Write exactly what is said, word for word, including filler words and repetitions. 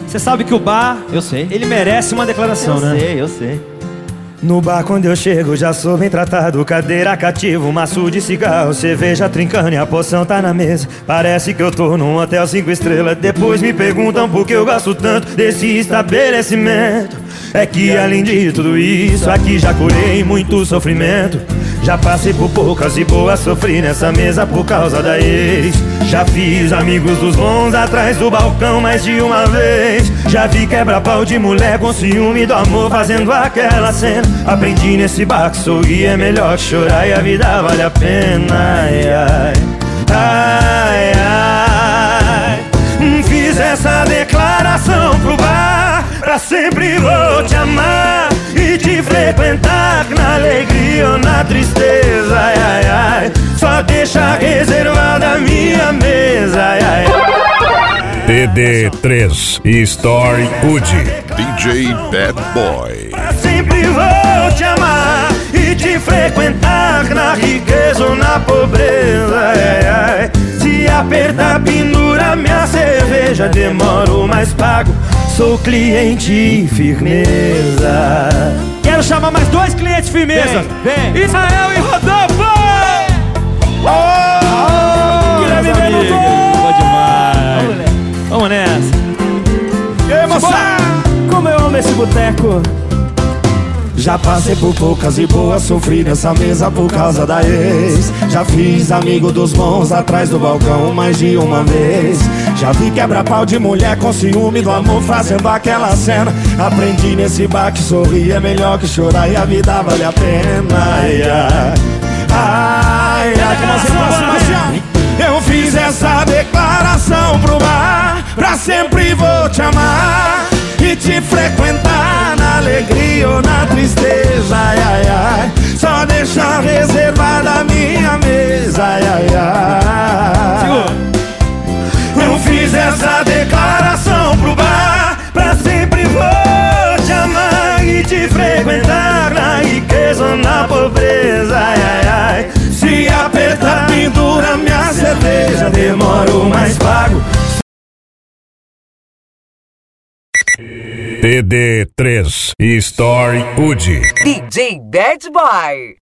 Você sabe que o bar, Eu sei. ele merece uma declaração, Eu né? sei, eu sei. No bar quando eu chego já sou bem tratado. Cadeira cativa, maço de cigarro, cerveja trincando e a poção tá na mesa. Parece que eu tô num hotel cinco estrelas. Depois me perguntam por que eu gosto tanto desse estabelecimento. É que além de tudo isso, aqui já curei muito sofrimento. Já passei por poucas e boas, sofri nessa mesa por causa da ex. Já fiz amigos dos bons atrás do balcão mais de uma vez. Já vi quebra-pau de mulher com ciúme do amor fazendo aquela cena. Aprendi nesse bar que sorrir é melhor que chorar e a vida vale a pena. Ai, ai, ai, ai. Fiz essa declaração pro bar: pra sempre vou te amar e te frequentar, na alegria ou na tristeza. Ai, ai, ai. Só deixa reservada a minha mesa. Ai, ai, ai. T D três Story Hood. D J Bad Boy. Pra sempre vou te amar e te frequentar, na riqueza ou na pobreza. Ai, ai. Se apertar, pendura minha cerveja, demoro mas pago, sou cliente e firmeza. Quero chamar mais dois clientes firmeza. Vem, vem. Israel e Rodolfo! Oh, Guilherme meus amigos. Benuto! Boa demais. Vamos nessa. E aí, moça? Como eu amo esse boteco. Já passei por poucas e boas, sofri nessa mesa por causa da ex. Já fiz amigo dos bons atrás do balcão mais de uma vez. Já vi quebra-pau de mulher com ciúme do amor fazendo aquela cena. Aprendi nesse bar que sorrir é melhor que chorar e a vida vale a pena. Ai, ai, ai, ai. Eu fiz essa declaração pro bar: pra sempre vou te amar e te frequentar, na alegria ou na tristeza. Ai, ai, ai. Só deixar reservada a minha mesa. Ai, ai, ai. Eu fiz essa declaração pro bar: pra sempre vou te amar e te frequentar, na riqueza ou na pobreza. Ai, ai, ai. Se apertar, pendura minha cerveja, demoro mas pago. T D três Story Hood. D J Bad Boy.